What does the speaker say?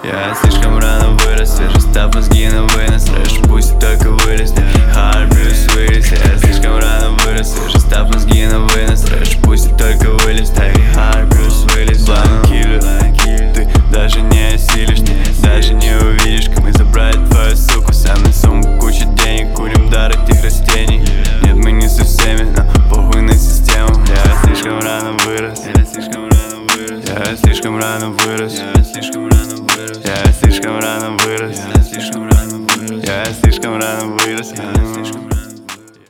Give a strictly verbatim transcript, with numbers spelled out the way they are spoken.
Я слишком рано вырос, свежестав мозги на вынос. Рэш пусть только вылез, Хард Брюс Уиллис. Я слишком рано вырос, свежестав мозги на вынос. Рэш пусть только вылез, Хард Брюс Уиллис. Бланк киллер, ты даже не осилишь, ты даже не увидишь, как мы забрали твою суку. Сам на сумку, куча денег, курим дар этих растений. Нет, мы не со всеми, но похуй на систему. Я слишком рано вырос, я слишком рано вырос. Я слишком рано вырос, я слишком рано вырос. Я слишком рано вырос, я слишком рано вырос. Я слишком рано вырос.